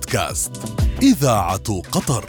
بودكاست إذاعة قطر.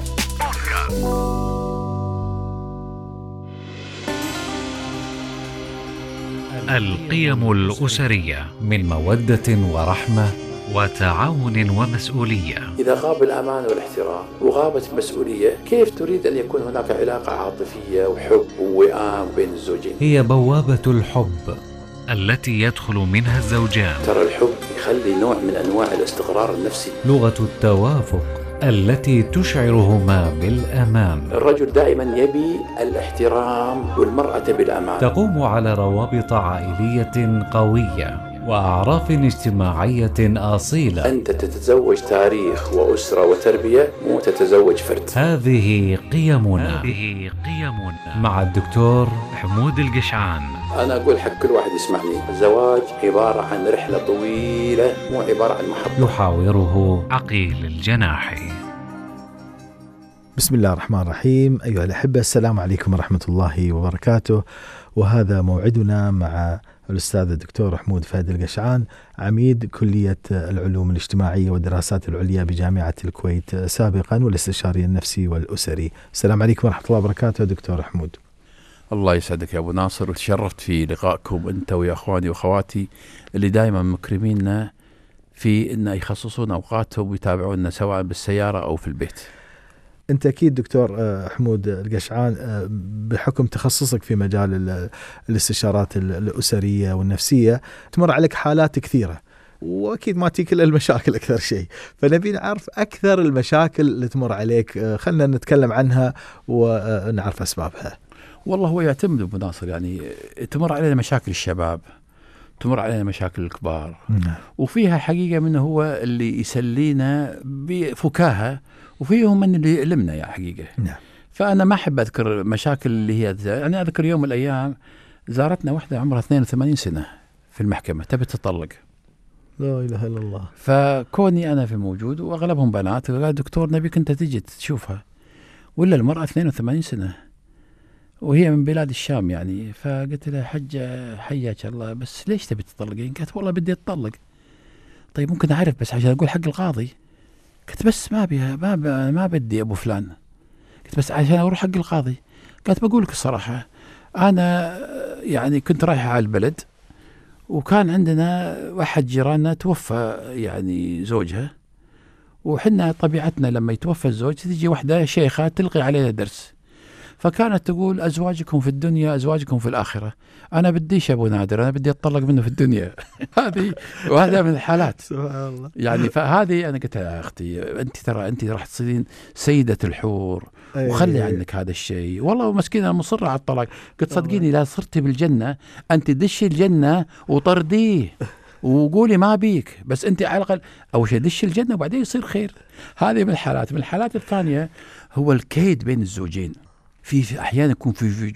القيم الأسرية من مودة ورحمة وتعاون ومسؤولية. إذا غاب الأمان والاحترام وغابت المسؤولية، كيف تريد أن يكون هناك علاقة عاطفية وحب ووئام بين الزوجين؟ هي بوابة الحب التي يدخل منها الزوجان. ترى الحب يخلي نوع من أنواع الاستقرار النفسي. لغة التوافق التي تشعرهما بالأمان. الرجل دائما يبي الاحترام والمرأة تبي الأمان. تقوم على روابط عائلية قوية وأعراف اجتماعية أصيلة. أنت تتزوج تاريخ وأسرة وتربية، مو تتزوج فرد. هذه قيمنا مع الدكتور حمود القشعان. أنا أقول حق كل واحد يسمعني، الزواج عبارة عن رحلة طويلة، مو عبارة عن محطة. يحاوره عقيل الجناحي. بسم الله الرحمن الرحيم. أيها الأحبة، السلام عليكم ورحمة الله وبركاته. وهذا موعدنا مع الأستاذ الدكتور حمود فهد القشعان، عميد كلية العلوم الاجتماعية والدراسات العليا بجامعة الكويت سابقا، والاستشاري النفسي والأسري. السلام عليكم ورحمة الله وبركاته دكتور حمود. الله يسعدك يا أبو ناصر، وتشرفت في لقائكم أنت ويا أخواني وأخواتي اللي دائما مكرميننا في أن يخصصون أوقاتهم ويتابعونا سواء بالسيارة أو في البيت. أنت أكيد دكتور حمود القشعان بحكم تخصصك في مجال الاستشارات الأسرية والنفسية تمر عليك حالات كثيرة، وأكيد ما تيك المشاكل أكثر شيء، فنبي نعرف أكثر المشاكل اللي تمر عليك، خلنا نتكلم عنها ونعرف أسبابها. والله هو يعتمد أبو ناصر، يعني تمر علينا مشاكل الشباب، تمر علينا مشاكل الكبار، وفيها حقيقة منه هو اللي يسلينا بفكاهة، وفيهم من اللي يعلمنا يا حقيقة. فأنا ما أحب أذكر مشاكل اللي هي، يعني أذكر يوم من الأيام زارتنا واحدة عمرها 82 سنة في المحكمة تبي تطلق. لا إله إلا الله. فكوني أنا في موجود وأغلبهم بنات، قال دكتور نبيك أنت تجي تشوفها، ولا المرأة 82 سنة وهي من بلاد الشام يعني. فقلت لها حجة حياك الله، بس ليش تبي تطلقين؟ قالت والله بدي أتطلق. طيب ممكن أعرف بس عشان أقول حق القاضي؟ قلت بس ما بدي أبو فلان. قلت بس عشان أروح حق القاضي. قالت بقول لك الصراحة، أنا يعني كنت رايحة على البلد، وكان عندنا واحد جيراننا توفى يعني زوجها، وحنا طبيعتنا لما يتوفى الزوج تيجي واحدة شيخة تلقي علينا درس، فكانت تقول أزواجكم في الدنيا أزواجكم في الآخرة. أنا بديش أبو نادر، أنا بدي أتطلق منه في الدنيا. هذه وهذا من الحالات سبحان الله. يعني فهذه أنا قلت يا أختي أنت ترى أنت راح تصيرين سيدة الحور، وخلي عنك هذا الشيء. والله مسكينة مصرة على الطلاق. قلت صدقيني لا صرتي بالجنة أنت دشي الجنة وطرديه وقولي ما بيك، بس أنت على الأقل أول شيء دشي الجنة وبعدين يصير خير. هذه من الحالات. من الحالات الثانية هو الكيد بين الزوجين. في أحيانا يكون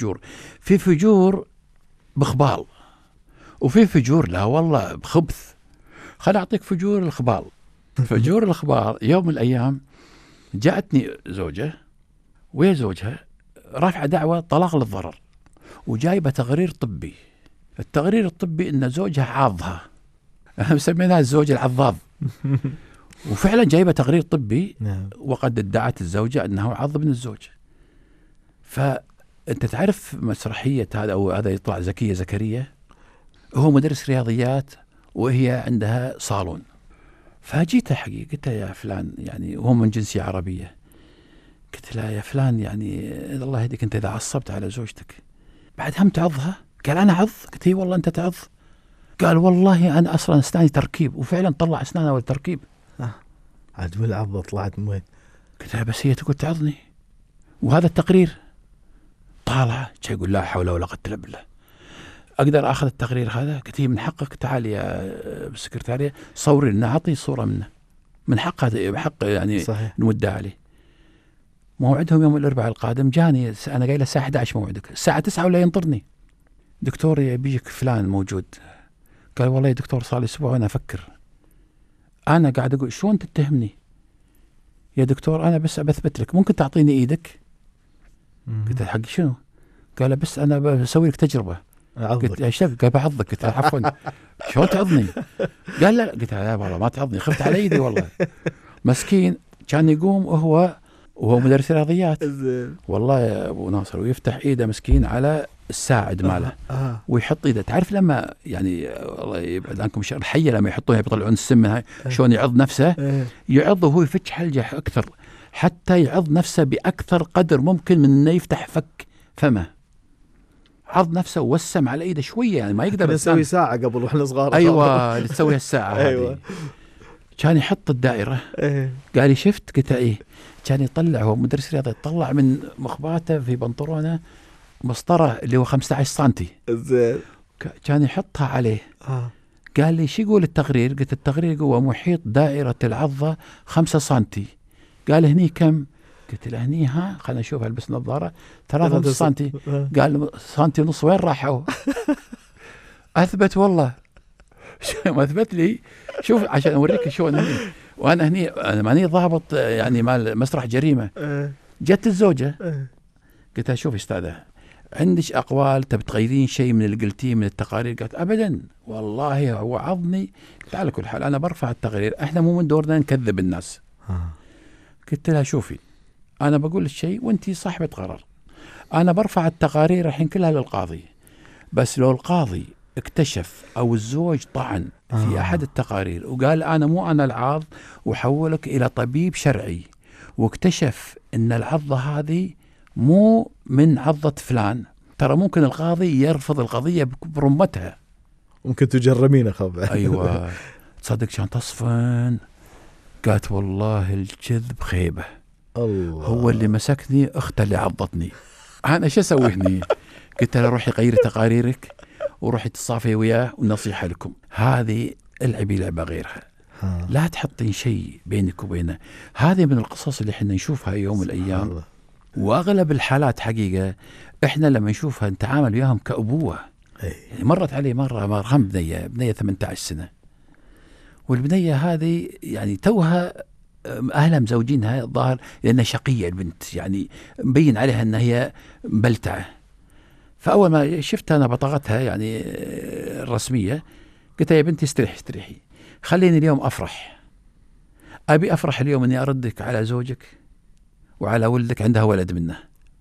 في فجور بخبال، وفي فجور لا والله بخبث. خل أعطيك فجور الخبال. فجور الخبال، يوم من الأيام جاءتني زوجة ويا زوجها رافعة دعوة طلاق للضرر، وجايبة تقرير طبي. التقرير الطبي إن زوجها عاضها، احنا سميناه الزوج العضاض. وفعلا جايبة تقرير طبي، وقد ادعت الزوجة أنه عض من الزوج. فأنت تعرف مسرحية هذا أو هذا يطلع زكية زكريا، هو مدرس رياضيات وهي عندها صالون. فجيتها حقيقة قلت يا فلان، يعني وهو من جنسية عربية، قلت لها يا فلان يعني الله يهديك أنت إذا عصبت على زوجتك بعد هم تعضها. قال أنا عض؟ قلت هي والله أنت تعض. قال والله أنا أصلا أسناني تركيب، وفعلا طلع أسنانه والتركيب. عاد والعضة طلعت من وين؟ قلت لها بس هي تقول تعضني، وهذا التقرير طالع شيء. يقول لا حول ولا قوة إلا بالله، أقدر أخذ التقرير هذا؟ قلت هي من حقك، تعالي يا السكرتارية صوري لنا، أعطي صورة منه، من حق هذا بحق يعني صحيح. نمدها عليه. موعدهم يوم الأربعاء القادم. جاني أنا قايله الساعة 11 موعدك، الساعة 9 ولا ينطرني دكتور يبيك فلان موجود. قال والله يا دكتور صار لي أسبوع وأنا أفكر. أنا قاعد أقول شلون تتهمني يا دكتور؟ أنا بس أثبت لك، ممكن تعطيني إيدك؟ قلت حق شنو؟ قال بس أنا بسوي لك تجربة. قلت يا شيخ قال بعضك. قلت عفوا شلون تعضني؟ قال لا. قلت لا والله ما تعضني، خفت على ايدي والله. مسكين كان يقوم وهو مدرس رياضيات والله يا ابو ناصر، ويفتح ايده مسكين على الساعد ماله ويحط ايده. تعرف لما يعني الله يبعد عنكم الشر، الحيه لما يحطوها يطلعون السم منها شلون يعض نفسه، يعض وهو يفتش حلجه اكثر حتى يعض نفسه باكثر قدر ممكن من انه يفتح فك فمه. عض نفسه ووسم على ايده شويه، يعني ما يقدر نسوي ساعه قبل واحنا صغار. ايوه اللي تسويها الساعه أيوة. هذه. كان يحط الدائره قال لي شفت؟ قلت ايه. كان يطلع، هو مدرس رياضه، يطلع من مخباته في بنطلونه مسطره اللي هو 15 سنتي، كان يحطها عليه. قال لي شو يقول التقرير؟ قلت التقرير هو محيط دائره العضه 5 سنتي. قال هني كم؟ قلت له هني خلنا نشوف، البس نظاره 3 سنتي. قال سنتي ونص وين راحوا؟ اثبت والله ما اثبت لي. شوف عشان اوريك شلون هني، وانا هني انا ماني ضابط يعني مال مسرح جريمه. جت الزوجه قلت لها شوفي استاذه، عندك اقوال تبي تغيرين شيء من اللي قلتيه من التقارير؟ قالت ابدا والله هو عضني. قلت على كل حال انا برفع التقرير، احنا مو من دورنا نكذب الناس. قلت لها شوفي انا بقول لك شيء وانتي صاحبه قرار، انا برفع التقارير الحين كلها للقاضي، بس لو القاضي اكتشف او الزوج طعن في احد التقارير وقال انا العاض وحولك الى طبيب شرعي، واكتشف ان العضه هذه مو من عضه فلان، ترى ممكن القاضي يرفض القضيه برمتها، ممكن تجرمين خبر. ايوه تصدق كان تصفن. قالت والله الكذب خيبه، الله هو اللي مسكني، اخته اللي عضتني، انا شو اسوي هني؟ قلت له روحي غيري تقاريرك وروحي تصافي وياه، ونصيحه لكم هذه العبي لعبه غيرها، لا تحطين شيء بينك وبينه. هذه من القصص اللي احنا نشوفها يوم من الايام، واغلب الحالات حقيقه احنا لما نشوفها نتعامل وياهم كابوه. يعني مرت علي مره هم بنيه 18 سنه، والبنيه هذه يعني توها اهلها مزوجينها الظاهر لانها شقيه البنت، يعني مبين عليها ان هي مبلتعه. فاول ما شفتها انا بطاقتها يعني الرسميه، قلت يا بنتي استريحي، خليني اليوم افرح، ابي افرح اليوم اني اردك على زوجك وعلى ولدك، عندها ولد منه،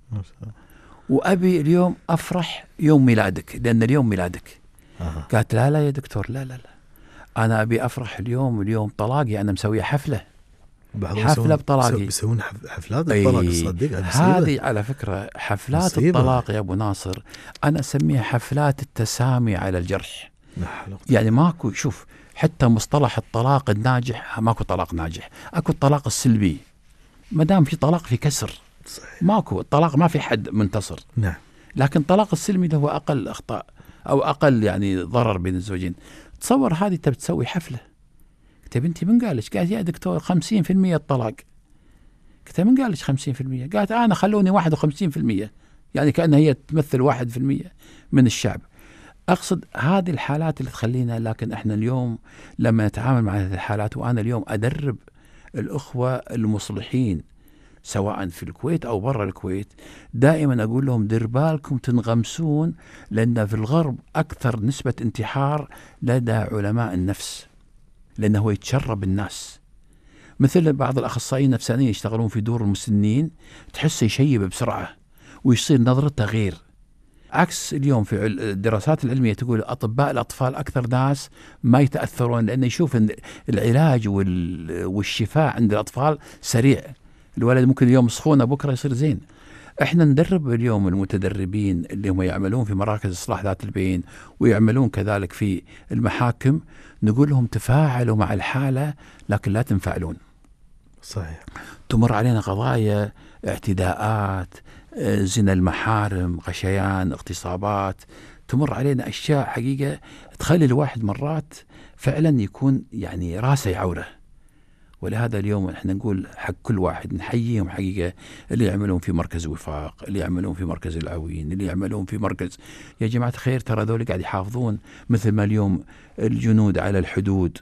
وابي اليوم افرح يوم ميلادك لان اليوم ميلادك. قالت لا يا دكتور، لا انا ابي افرح اليوم طلاقي، انا مسويه حفله بطلاقي. بيسوون حفلات الطلاق، تصدق هذه على فكره حفلات مصيبة. الطلاق يا ابو ناصر انا اسميها حفلات التسامي على الجرح. يعني ماكو، شوف حتى مصطلح الطلاق الناجح، ماكو طلاق ناجح، اكو الطلاق السلبي. ما دام في طلاق في كسر، ماكو الطلاق ما في حد منتصر. نعم. لكن الطلاق السلمي اللي هو اقل اخطاء او اقل يعني ضرر بين الزوجين. تصور هذه انت بتسوي حفله، قلت يا بنتي من قالش؟ قالت يا دكتور 50% الطلاق. قلت من قالش 50%؟ قالت انا خلوني 51%، يعني كأنها هي تمثل 1% من الشعب. اقصد هذه الحالات اللي تخلينا، لكن احنا اليوم لما نتعامل مع هذه الحالات، وانا اليوم ادرب الاخوه المصلحين سواء في الكويت او برا الكويت، دائما اقول لهم دير بالكم تنغمسون، لان في الغرب اكثر نسبه انتحار لدى علماء النفس، لانه هو يتشرب الناس. مثل بعض الاخصائيين النفسانيين يشتغلون في دور المسنين، تحسه يشيب بسرعه ويصير نظرته غير. عكس اليوم في الدراسات العلميه تقول اطباء الاطفال اكثر ناس ما يتاثرون، لانه يشوف ان العلاج والشفاء عند الاطفال سريع. الولد ممكن اليوم سخونه بكره يصير زين. احنا ندرب اليوم المتدربين اللي هم يعملون في مراكز اصلاح ذات البين ويعملون كذلك في المحاكم، نقول لهم تفاعلوا مع الحاله لكن لا تنفعلون. صحيح. تمر علينا قضايا اعتداءات، زنا المحارم، غشيان، اغتصابات، تمر علينا اشياء حقيقه تخلي الواحد مرات فعلا يكون يعني راسه يعوره. ولهذا اليوم احنا نقول حق كل واحد نحييهم حقيقه، اللي يعملون في مركز وفاق، اللي يعملون في مركز العوين، اللي يعملون في مركز، يا جماعه الخير ترى ذول قاعد يحافظون، مثل ما اليوم الجنود على الحدود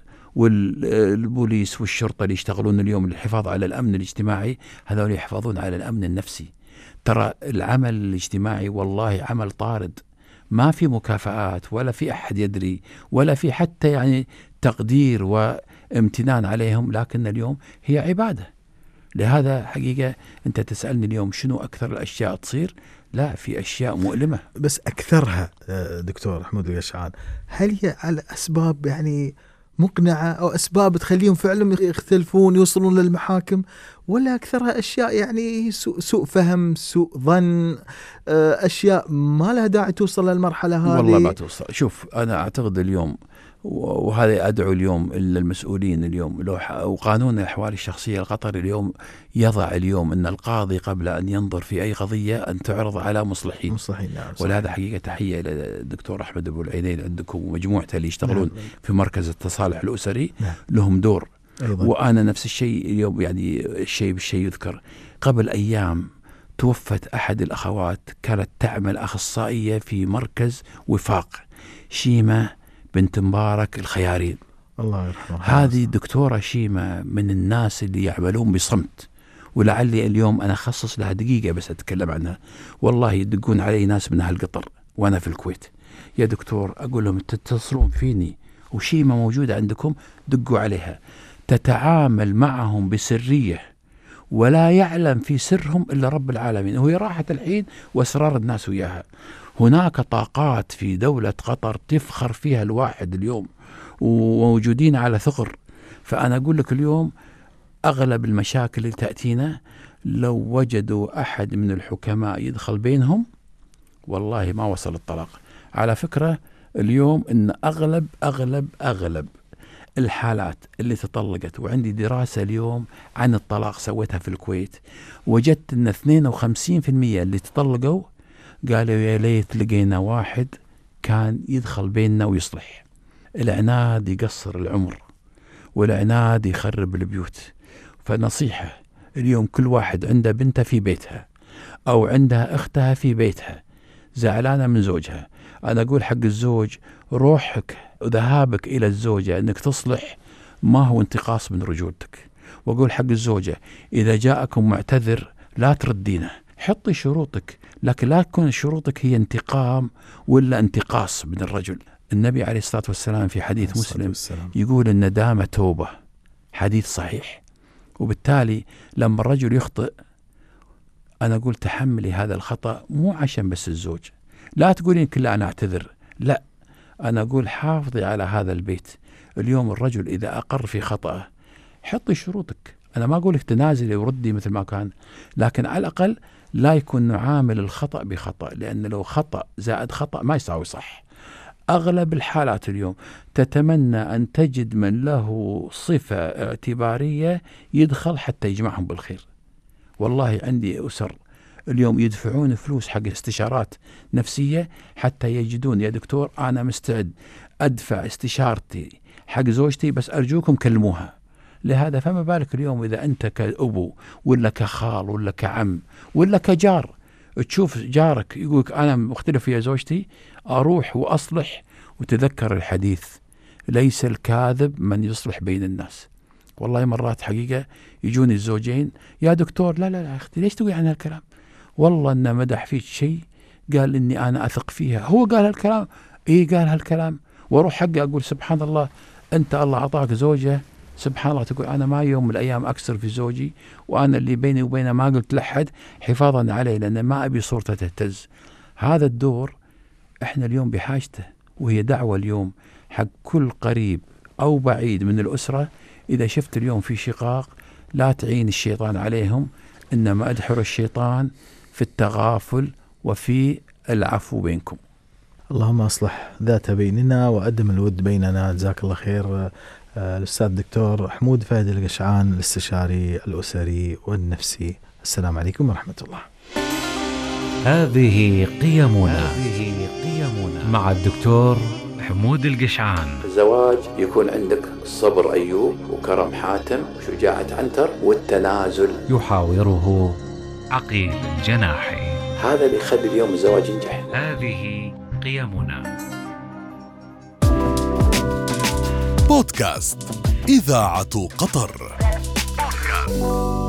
والبوليس والشرطه اللي يشتغلون اليوم للحفاظ على الامن الاجتماعي، هذول يحافظون على الامن النفسي. ترى العمل الاجتماعي والله عمل طارد، ما في مكافآت ولا في احد يدري ولا في حتى يعني تقدير امتنان عليهم، لكن اليوم هي عبادة. لهذا حقيقة أنت تسألني اليوم شنو أكثر الأشياء تصير، لا في أشياء مؤلمة. بس أكثرها دكتور حمود القشعان، هل هي على أسباب يعني مقنعة أو أسباب تخليهم فعلا يختلفون يوصلون للمحاكم، ولا أكثرها أشياء يعني سوء فهم، سوء ظن، أشياء ما لها داعي توصل للمرحلة هذه؟ والله ما توصل. شوف أنا أعتقد اليوم، وهذا أدعو اليوم إلا المسؤولين اليوم، وقانون الأحوال الشخصية القطري اليوم يضع اليوم أن القاضي قبل أن ينظر في أي قضية أن تعرض على مصلحين. نعم. ولهذا حقيقة تحية للدكتور أحمد أبو العينين عندكم ومجموعته اللي يشتغلون في مركز التصالح الأسري. لهم دور أيضا. وأنا نفس الشيء اليوم، يعني الشيء بالشيء يذكر. قبل أيام توفت أحد الأخوات كانت تعمل أخصائية في مركز وفاق، شيمة بنت مبارك الخيارين، الله يرحمها. هذه الدكتورة شيمة من الناس اللي يعملون بصمت، ولعلي اليوم أنا أخصص لها دقيقة بس أتكلم عنها. والله يدقون علي ناس من أهل قطر وأنا في الكويت، يا دكتور أقول لهم تتصلون فيني وشيمة موجودة عندكم، دقوا عليها. تتعامل معهم بسرية ولا يعلم في سرهم إلا رب العالمين، وهي راحت الحين وأسرار الناس وياها. هناك طاقات في دولة قطر تفخر فيها الواحد اليوم، وموجودين على ثغر. فأنا أقول لك اليوم أغلب المشاكل اللي تأتينا لو وجدوا أحد من الحكماء يدخل بينهم والله ما وصل الطلاق. على فكرة اليوم إن أغلب الحالات اللي تطلقت، وعندي دراسة اليوم عن الطلاق سويتها في الكويت، وجدت أن 52% اللي تطلقوا قالوا يا ليت لقينا واحد كان يدخل بيننا ويصلح. العناد يقصر العمر، والعناد يخرب البيوت. فنصيحة اليوم، كل واحد عنده بنته في بيتها أو عندها أختها في بيتها زعلانة من زوجها، أنا أقول حق الزوج روحك وذهابك إلى الزوجة أنك تصلح ما هو انتقاص من رجولتك. وأقول حق الزوجة إذا جاءكم معتذر لا تردينه، حطي شروطك، لكن لا تكون شروطك هي انتقام ولا انتقاص من الرجل. النبي عليه الصلاة والسلام في حديث مسلم يقول الندامة توبة، حديث صحيح. وبالتالي لما الرجل يخطئ أنا أقول تحملي هذا الخطأ، مو عشان بس الزوج، لا تقولين كلا أنا أعتذر، لا، أنا أقول حافظي على هذا البيت. اليوم الرجل إذا أقر في خطأه حطي شروطك، أنا ما أقولك تنازلي وردي مثل ما كان، لكن على الأقل لا يكون نعامل الخطأ بخطأ، لأن لو خطأ زائد خطأ ما يساوي صح. أغلب الحالات اليوم تتمنى أن تجد من له صفة اعتبارية يدخل حتى يجمعهم بالخير. والله عندي أسر اليوم يدفعون فلوس حق استشارات نفسية حتى يجدون يا دكتور أنا مستعد أدفع استشارتي حق زوجتي بس أرجوكم كلموها. لهذا فما بالك اليوم إذا أنت كأبو ولا كخال ولا كعم ولا كجار تشوف جارك يقولك أنا مختلف يا زوجتي، أروح وأصلح. وتذكر الحديث ليس الكاذب من يصلح بين الناس. والله مرات حقيقة يجوني الزوجين يا دكتور لا لا لا أختي ليش تقول عن هالكلام، والله أنه مدح فيك شيء قال إني أنا أثق فيها، هو قال هالكلام، إيه قال هالكلام، وأروح حقه أقول سبحان الله أنت الله أعطاك زوجة، سبحان الله تقول أنا ما يوم من الأيام أكسر في زوجي، وأنا اللي بيني وبينه ما قلت لحد حفاظا عليه لأن ما أبي صورته تهتز. هذا الدور إحنا اليوم بحاجته، وهي دعوة اليوم حق كل قريب أو بعيد من الأسرة، إذا شفت اليوم في شقاق لا تعين الشيطان عليهم، إنما أدحر الشيطان في التغافل وفي العفو بينكم. اللهم أصلح ذات بيننا وأدم الود بيننا. جزاك الله خير الأستاذ الدكتور حمود فهد القشعان، الاستشاري الأسري والنفسي. السلام عليكم ورحمة الله. هذه قيمنا مع الدكتور حمود القشعان. الزواج يكون عندك صبر أيوب وكرم حاتم وشجاعة عنتر والتنازل يحاوره عقيل الجناحي. هذا اللي يخلي اليوم الزواج ينجح. هذه قيمنا. بودكاست إذاعة قطر.